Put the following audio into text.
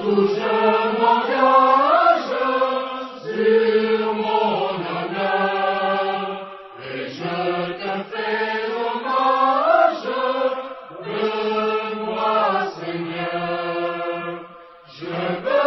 je m'engage sur mon honneur, et je te fais hommage de moi, Seigneur. Je veux